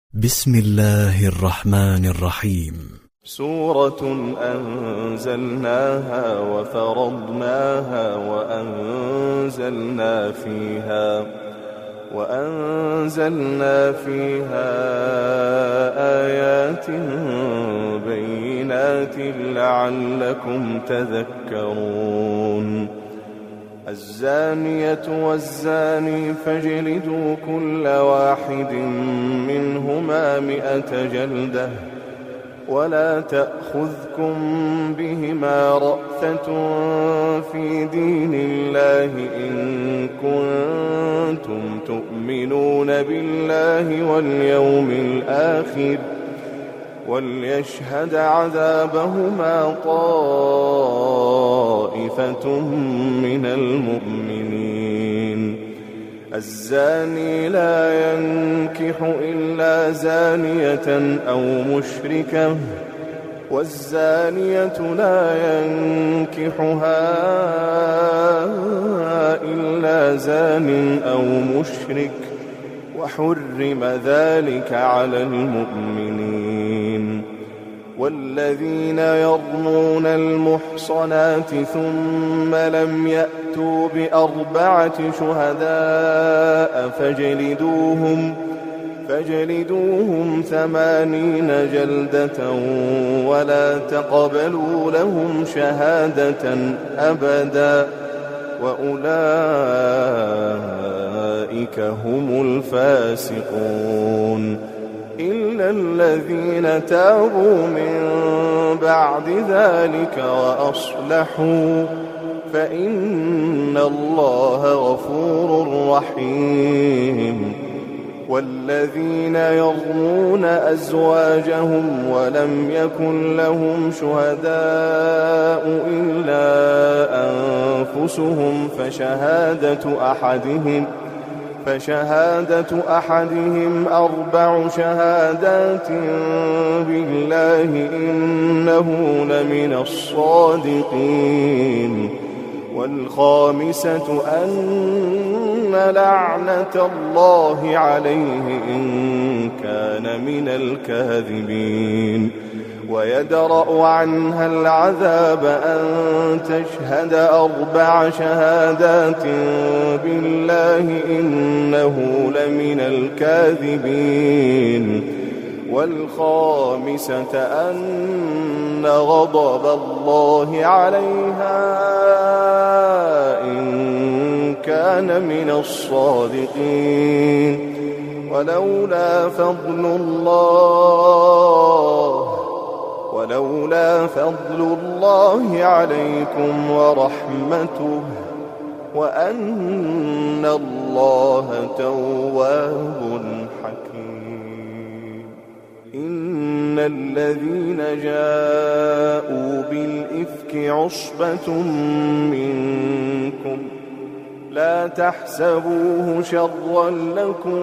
بسم الله الرحمن الرحيم. سورة أنزلناها وفرضناها وأنزلنا فيها آيات بينات لعلكم تذكرون. الزانية والزاني فاجلدوا كل واحد منهما 100 جلدة ولا تأخذكم بهما رأفة في دين الله إن كنتم تؤمنون بالله واليوم الآخر وليشهد عذابهما طائفة من المؤمنين. الزاني لا ينكح إلا زانية أو مشركة والزانية لا ينكحها إلا زان أو مشرك وحرم ذلك على المؤمنين. والذين يرمون المحصنات ثم لم يأتوا ب4 شهداء فاجلدوهم 80 جلدة ولا تقبلوا لهم شهادة أبدا وأولئك هم الفاسقون. إلا الذين تابوا من بعد ذلك وأصلحوا فإن الله غفور رحيم. والذين يرمون أزواجهم ولم يكن لهم شهداء إلا أنفسهم فشهادة أحدهم 4 شهادات بالله إنه لمن الصادقين. والخامسة أن لعنة الله عليه إن كان من الكاذبين. ويدرأ عنها العذاب أن تشهد 4 شهادات بالله إنه لمن الكاذبين. والخامسة أن غضب الله عليها إن كان من الصادقين. ولولا فضل الله عليكم ورحمته وأن الله تواب حكيم. إن الذين جاءوا بالإفك عصبة منكم لا تحسبوه شرا لكم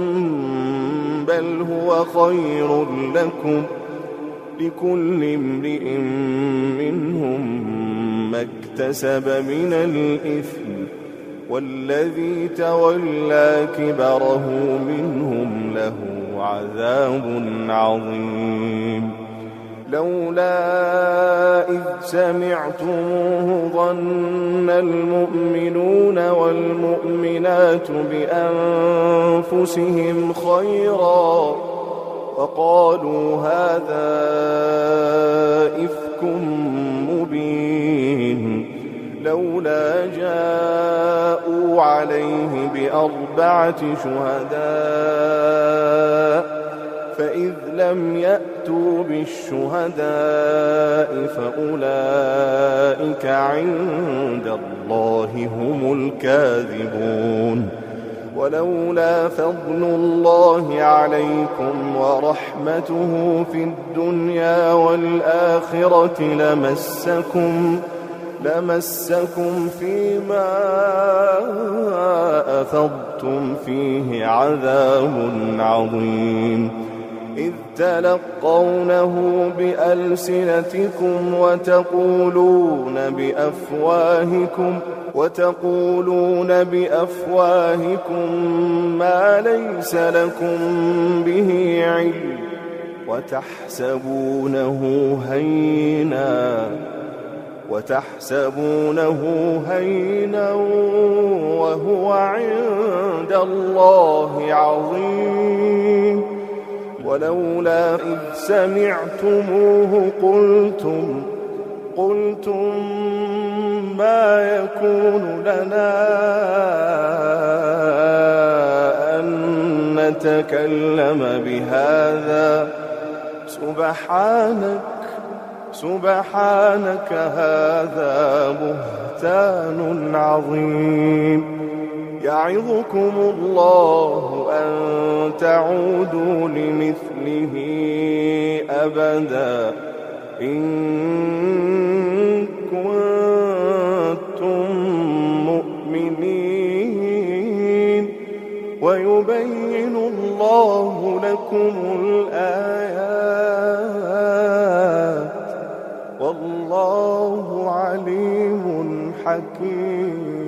بل هو خير لكم لكل امرئ منهم ما اكتسب من الإثم والذي تولى كبره منهم له عذاب عظيم. لولا إذ سمعتموه ظن المؤمنون والمؤمنات بأنفسهم خيرا وقالوا هذا إفك مبين. لولا جاءوا عليه ب4 شهداء فإذ لم يأتوا بالشهداء فأولئك عند الله هم الكاذبون. ولولا فضل الله عليكم ورحمته في الدنيا والآخرة لمسكم فيما أفضتم فيه عذاب عظيم. إذ تلقونه بألسنتكم وتقولون بأفواهكم وتقولون بأفواهكم ما ليس لكم به علم وتحسبونه هينا وهو عند الله عظيم. ولولا إذ سمعتموه قلتم ما يكون لنا أن نتكلم بهذا سبحانك هذا بهتان عظيم. يعظكم الله أن تعودوا لمثله أبدا إن كنتم مؤمنين ويبين الله لكم الآيات والله عليم حكيم.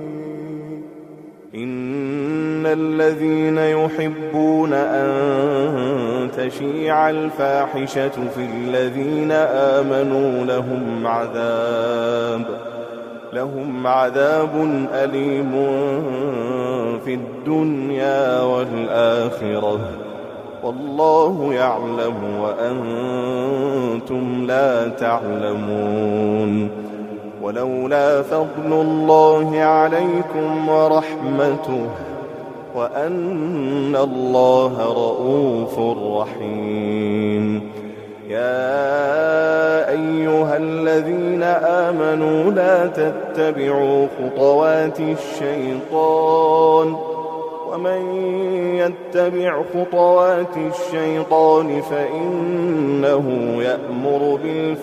إن الذين يحبون أن تشيع الفاحشة في الذين آمنوا لهم عذاب أليم في الدنيا والآخرة والله يعلم وأنتم لا تعلمون. ولولا فضل الله عليكم ورحمته وأن الله رؤوف رحيم. يا أيها الذين آمنوا لا تتبعوا خطوات الشيطان ومن يتبع خطوات الشيطان فإنه يأمر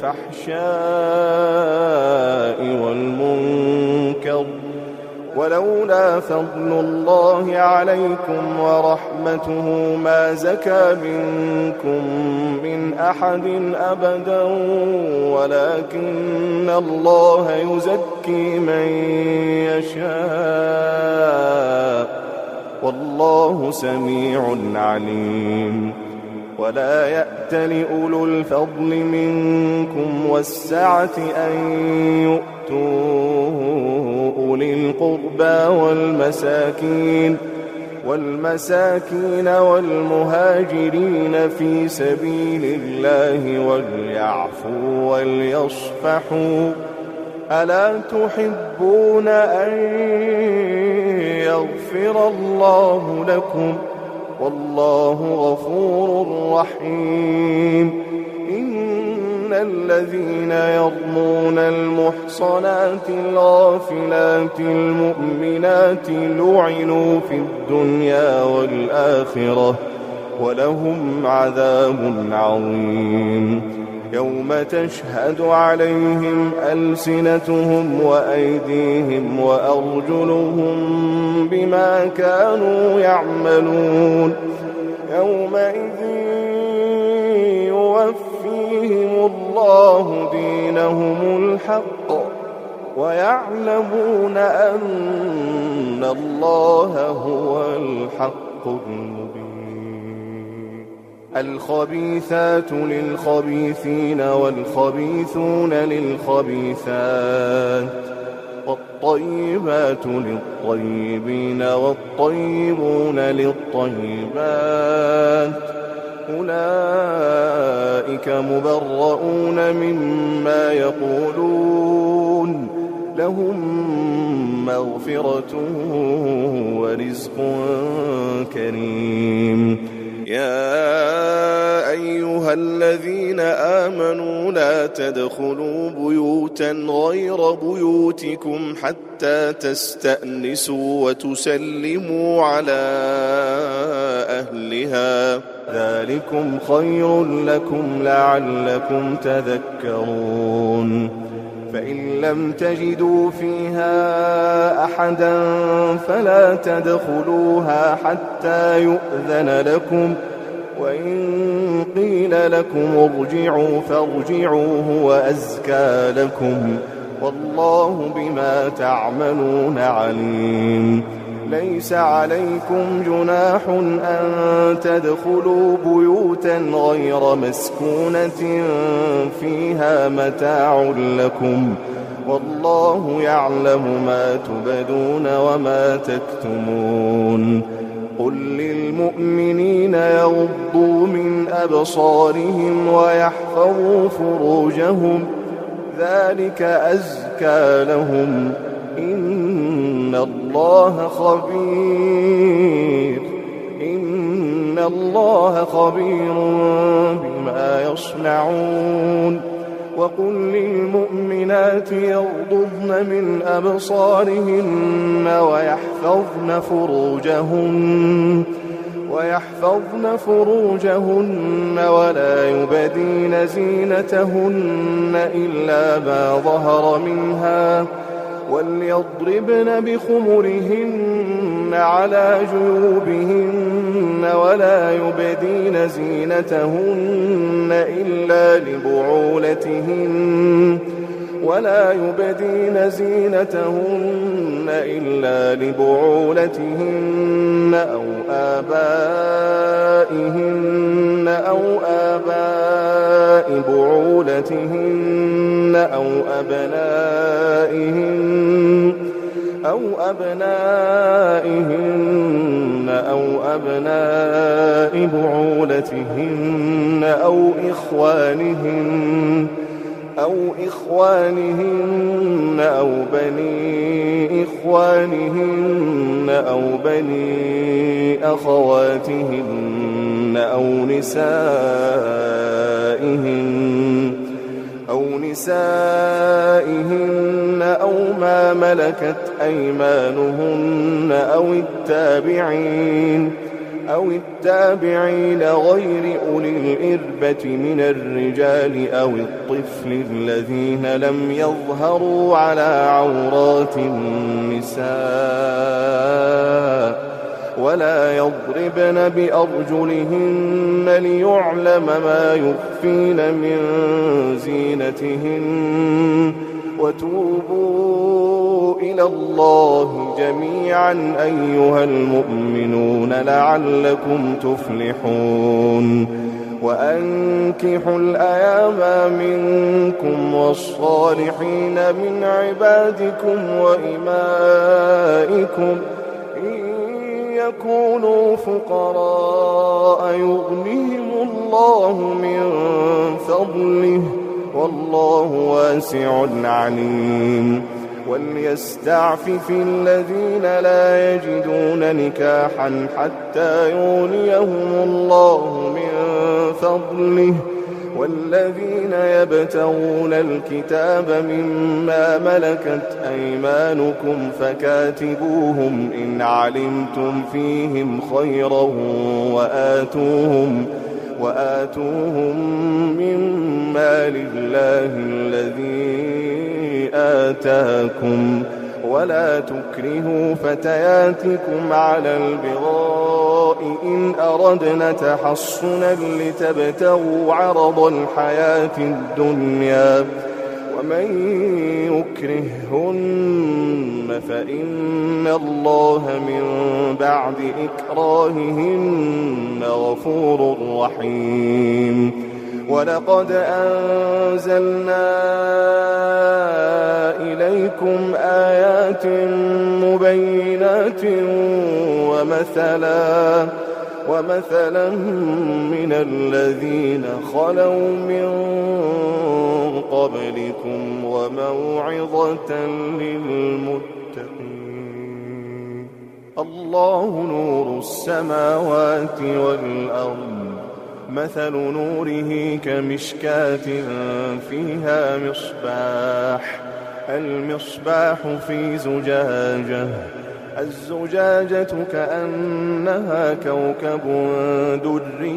بالفحشاء والمنكر. ولولا فضل الله عليكم ورحمته ما زكى منكم من أحد أبدا ولكن الله يزكي من يشاء والله سميع عليم. ولا يأتل أولو الفضل منكم والسعة أن يؤتوا أولي القربى والمساكين والمهاجرين في سبيل الله وليعفوا وليصفحوا ألا تحبون أن يغفر الله لكم والله غفور رحيم. إن الذين يرمون المحصنات الغافلات المؤمنات لعنوا في الدنيا والآخرة ولهم عذاب عظيم. يوم تشهد عليهم ألسنتهم وأيديهم وأرجلهم بما كانوا يعملون. يومئذ يوفيهم الله دينهم الحق ويعلمون أن الله هو الحق المبين. الخبيثات للخبيثين والخبيثون للخبيثات والطيبات للطيبين والطيبون للطيبات أولئك مبرؤون مما يقولون لهم مغفرة ورزق كريم. يا أيها الذين آمنوا لا تدخلوا بيوتا غير بيوتكم حتى تستأنسوا وتسلموا على أهلها ذلكم خير لكم لعلكم تذكرون. فإن لم تجدوا فيها أحدا فلا تدخلوها حتى يؤذن لكم وإن قيل لكم ارجعوا فارجعوا هو أزكى لكم والله بما تعملون عليم. ليس عليكم جناح أن تدخلوا بيوتا غير مسكونة فيها متاع لكم، والله يعلم ما تبدون وما تكتمون. قل للمؤمنين يغضوا من أبصارهم ويحفظوا فروجهم، ذلك أزكى لهم، إن الله خبير بما يصنعون. وقل للمؤمنات يغضضن من أبصارهن ويحفظن فروجهن ولا يبدين زينتهن إلا ما ظهر منها، وليضربن بخمرهن على جيوبهن ولا يبدين زينتهن إلا لبعولتهن أو آباء بعولتهن أو أبناء بعولتهن أو إخوانهن أو بني إخوانهن أو بني أخواتهن أو نسائهن أو ما ملكت أيمانهن أو التابعين غير أولي الإربة من الرجال أو الطفل الذين لم يظهروا على عورات النساء، ولا يضربن بأرجلهن ليعلم ما يخفين من زينتهن. وتوبوا إلى الله جميعا أيها المؤمنون لعلكم تفلحون. وأنكحوا الأيام منكم والصالحين من عبادكم وإمائكم إن يكونوا فقراء يغنيهم الله من فضله، والله واسع عليم. وليستعفف الذين لا يجدون نكاحا حتى يغنيهم الله من فضله، والذين يبتغون الكتاب مما ملكت أيمانكم فكاتبوهم إن علمتم فيهم خيرا وآتوهم مما لله الذي آتاكم، ولا تكرهوا فتياتكم على البغاء إن أردنا تحصنا لتبتغوا عرض الحياة الدنيا، ومن يكرههن فإن الله من بعد إكراههن غفور رحيم. ولقد أنزلنا إليكم آيات مبينات ومثلا من الذين خلوا من قبلكم وموعظة للمتقين. الله نور السماوات والأرض، مثل نوره كمشكاة فيها المصباح في زجاجة، الزجاجة كأنها كوكب دري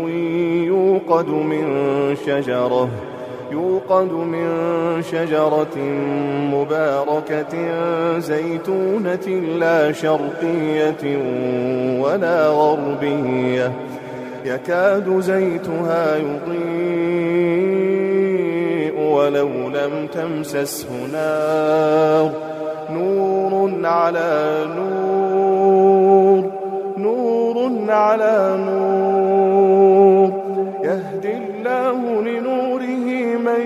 يوقد من شجرة مباركة زيتونة لا شرقية ولا غربية، يكاد زيتها يضيء ولو لم تمسسه نار نور على نور نور على نور يهدي الله لنوره من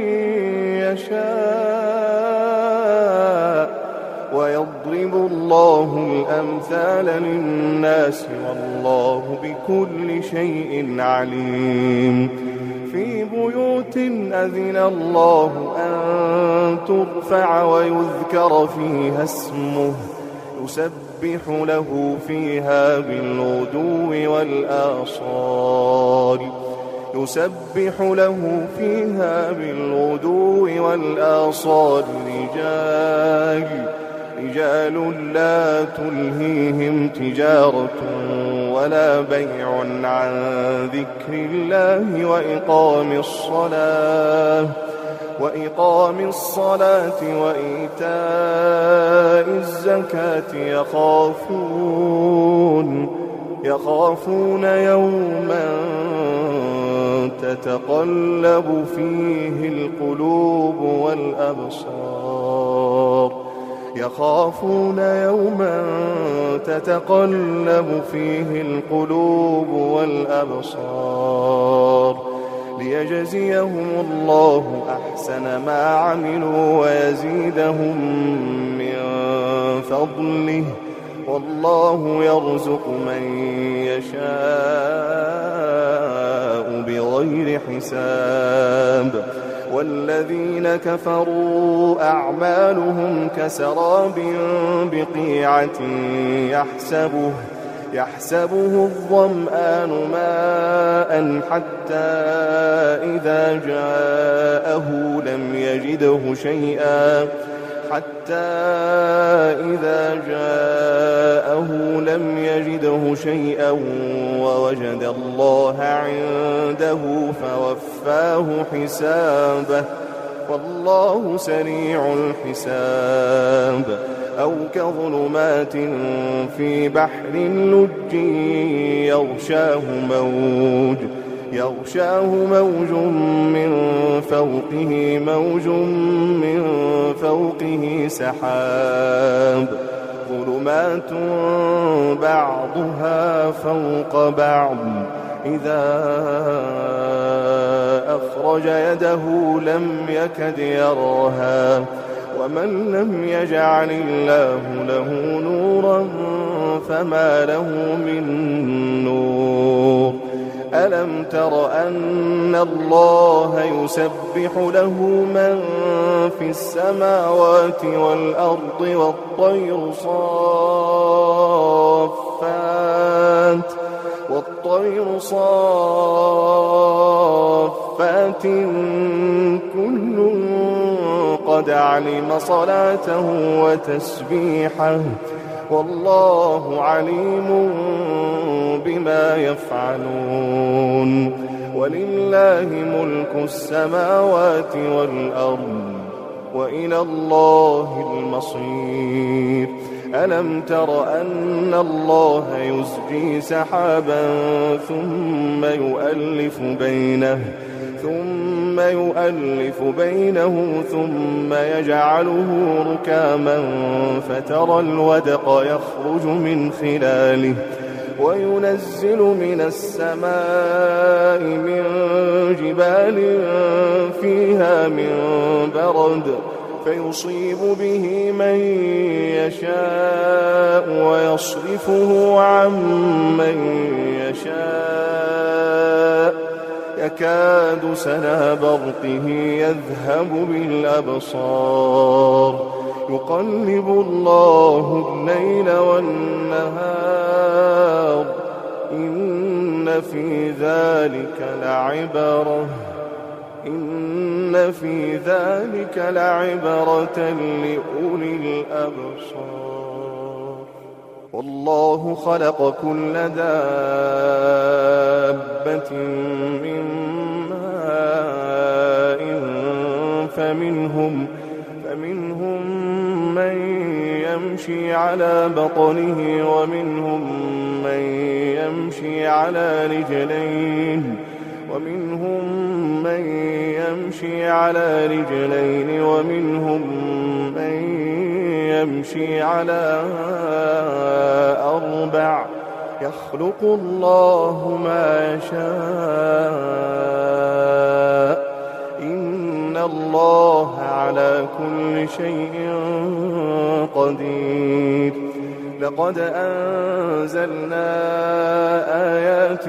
يشاء ويضرب الله الأمثال للناس والله بكل شيء عليم في بيوت أذن الله أن ترفع ويذكر فيها اسمه يسبح له فيها بالغدو والآصال يسبح له فيها بالغدو والآصال رجال لا تلهيهم تجارة ولا بيع عن ذكر الله وإقام الصلاة وإيتاء الزكاة يخافون يوما تتقلب فيه القلوب والأبصار يخافون يوما تتقلب فيه القلوب والأبصار ليجزيهم الله أحسن ما عملوا ويزيدهم من فضله والله يرزق من يشاء بغير حساب والذين كفروا أعمالهم كسراب بقيعة يحسبه الظمآن ماء حتى إذا جاءه لم يجده شيئا ووجد الله عنده فوفاه حسابه والله سريع الحساب أو كظلمات في بحر لج يغشاه موج من فوقه سحاب ظلمات بعضها فوق بعض إذا أخرج يده لم يكد يراها ومن لم يجعل الله له نورا فما له من نور ألم تر أن الله يسبح له من في السماوات والأرض والطير صافات كل قد علم صلاته وتسبيحه والله عليم بما يفعلون ولله ملك السماوات والأرض وإلى الله المصير ألم تر أن الله يزجي سحابا ثم يؤلف بينه ثم يجعله ركاما فترى الودق يخرج من خلاله وينزل من السماء من جبال فيها من برد فيصيب به من يشاء ويصرفه عن من يشاء يكاد سنا برقه يذهب بالأبصار يقلب الله الليل والنهار إن في ذلك لعبرة لأولي الأبصار والله خلق كل دابة من ماء فمنهم من يمشي على بطنه ومنهم من يمشي على رجلين ومنهم من يمشي على رجلين ومنهم من يمشي على 4 يخلق الله ما يشاء إن الله على كل شيء قدير لقد أنزلنا آيات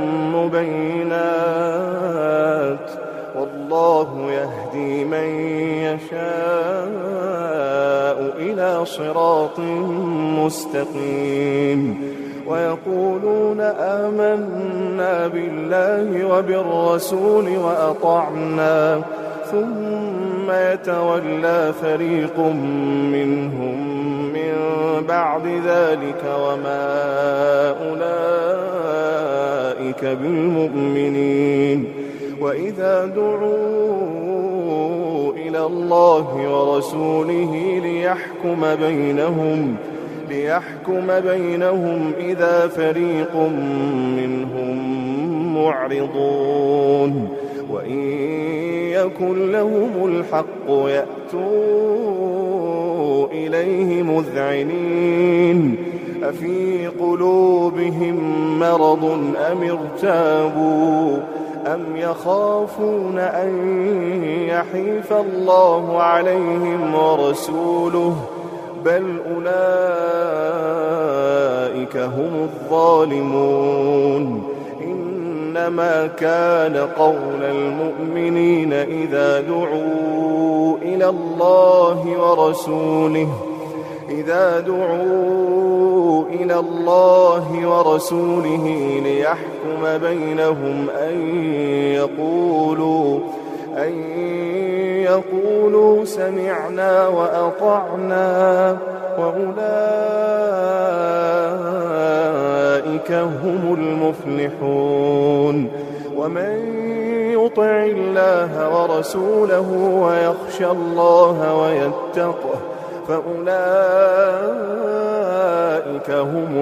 مبينات والله يهدي من يشاء إلى صراط مستقيم ويقولون آمنا بالله وبالرسول وأطعنا ثم يتولى فريق منهم من بعد ذلك وما أولئك بالمؤمنين وإذا دعوا إلى الله ورسوله ليحكم بينهم إذا فريق منهم معرضون وإن يكن لهم الحق يأتوا إليه مذعنين أفي قلوبهم مرض أم ارتابوا أم يخافون أن يحيف الله عليهم ورسوله بل أولئك هم الظالمون إنما كان قول المؤمنين إذا دعوا إلى الله ورسوله ليحكم بينهم أن يقولوا سمعنا وأطعنا وأولئك هم المفلحون ومن يطع الله ورسوله ويخشى الله ويتقه فأولئك هم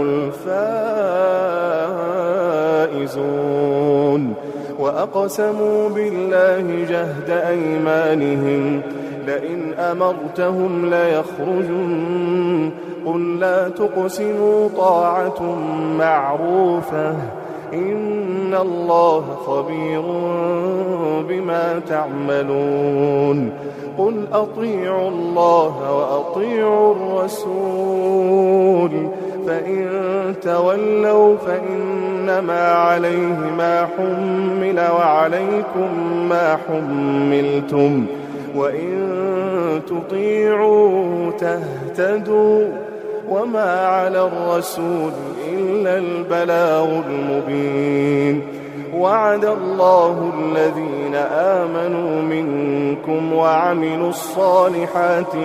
الفائزون وأقسموا بالله جهد أيمانهم لئن أمرتهم ليخرجن قل لا تقسموا طاعة معروفة إن الله خبير بما تعملون قل أطيعوا الله وأطيعوا الرسول فإن تولوا فإنما عليه ما حمل وعليكم ما حملتم وإن تطيعوا تهتدوا وما على الرسول إلا البلاغ المبين وعد الله الذين آمنوا منكم وعملوا الصالحات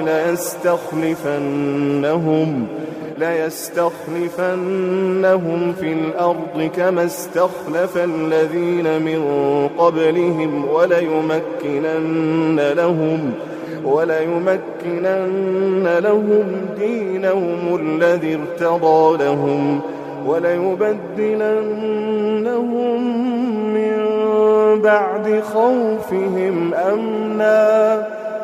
ليستخلفنهم في الأرض كما استخلف الذين من قبلهم وليمكنن لهم دينهم الذي ارتضى لهم وليبدلنهم من بعد خوفهم أمنا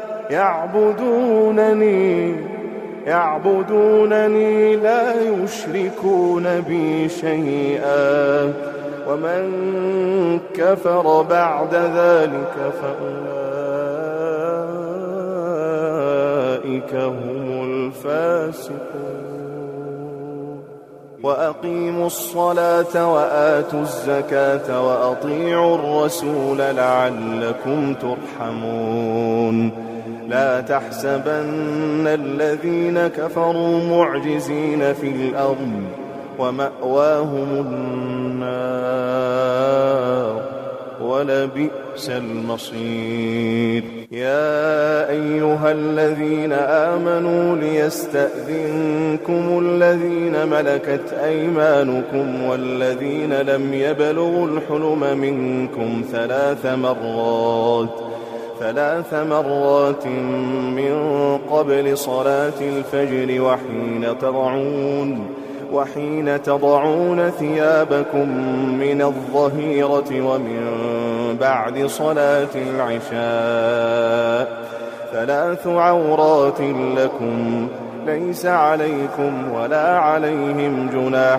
يعبدونني لا يشركون بي شيئا ومن كفر بعد ذلك فأولئك هم الفاسقون وأقيموا الصلاة وآتوا الزكاة وأطيعوا الرسول لعلكم ترحمون لا تحسبن الذين كفروا معجزين في الأرض ومأواهم النار ولبئس المصير يا أيها الذين آمنوا ليستأذنكم الذين ملكت أيمانكم والذين لم يبلغوا الحلم منكم 3 مرات من قبل صلاة الفجر وحين تضعون ثيابكم من الظهيرة ومن بعد صلاة العشاء 3 عورات لكم ليس عليكم ولا عليهم جناح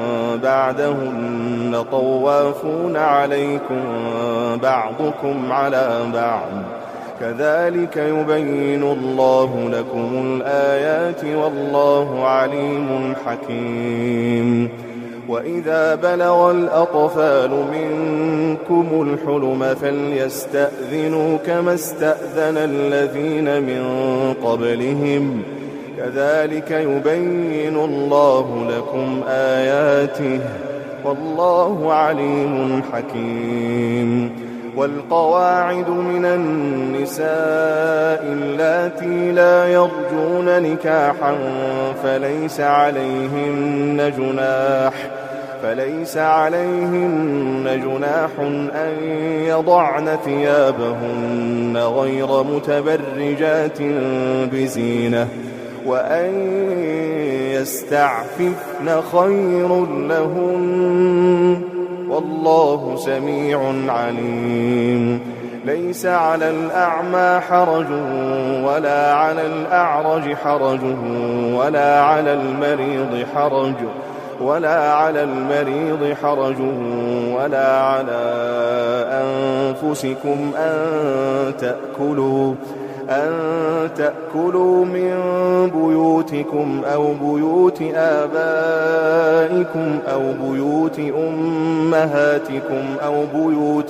بعدهن طوافون عليكم بعضكم على بعض كذلك يبين الله لكم الآيات والله عليم حكيم وإذا بلغ الأطفال منكم الحلم فليستأذنوا كما استأذن الذين من قبلهم كذلك يبين الله لكم آياته والله عليم حكيم والقواعد من النساء اللاتي لا يرجون نكاحا فليس عليهن جناح أن يضعن ثيابهن غير متبرجات بزينة وأن يستعففن خير لهن والله سميع عليم ليس على الأعمى حرج ولا على الأعرج حرج ولا على المريض حرج ولا على أنفسكم أن تأكلوا من بيوتكم أو بيوت آبائكم أو بيوت أمهاتكم أو بيوت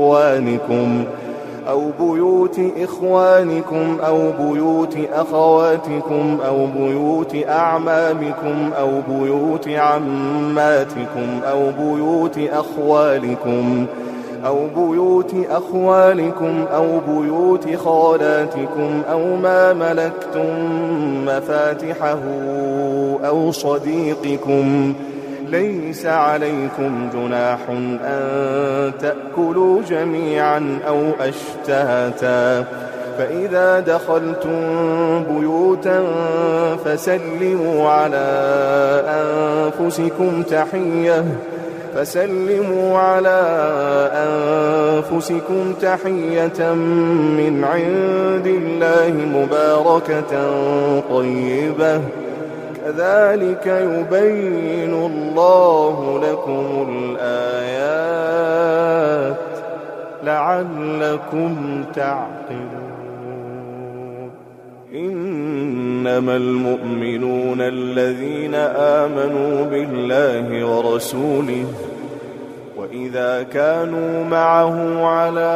إخوانكم أو بيوت أخواتكم أو بيوت أعمامكم أو بيوت عماتكم أو بيوت أخوالكم أو بيوت خالاتكم أو ما ملكتم مفاتحه أو صديقكم ليس عليكم جناح أن تأكلوا جميعا أو أشتاتا فإذا دخلتم بيوتا فسلموا على أنفسكم تحية من عند الله مباركة طيبة كذلك يبين الله لكم الآيات لعلكم تعقلون إنما المؤمنون الذين آمنوا بالله ورسوله وإذا كانوا معه على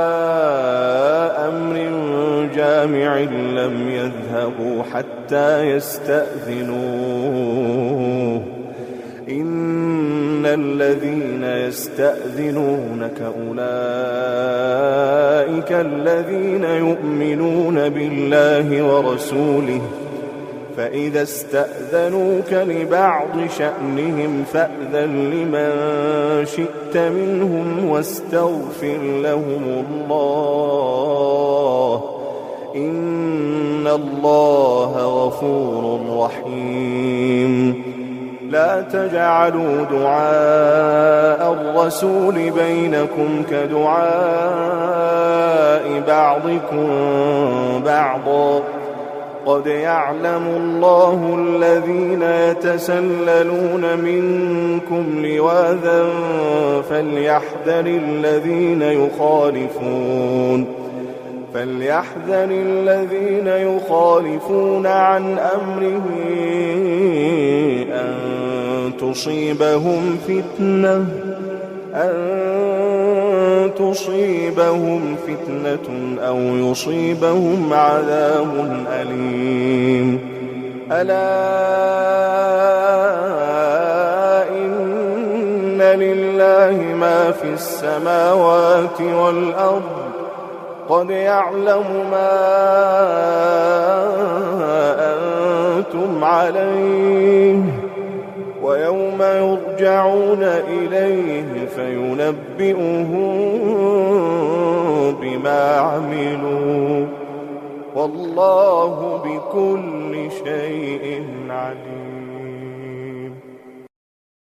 أمر جامع لم يذهبوا حتى يستأذنوه إن الذين يستأذنونك أولئك الذين يؤمنون بالله ورسوله فإذا استأذنوك لبعض شأنهم فأذن لمن شئت منهم واستغفر لهم الله إن الله غفور رحيم لا تجعلوا دعاء الرسول بينكم كدعاء بعضكم بعضا قد يعلم الله الذين يتسللون منكم لواذا فليحذر الذين يخالفون عن أمره أن تصيبهم فتنة أو يصيبهم عذاب أليم ألا إن لله ما في السماوات والأرض قد يعلم ما أنتم عليه ويوم يرجعون إليه فينبئهم بما عملوا والله بكل شيء عليم.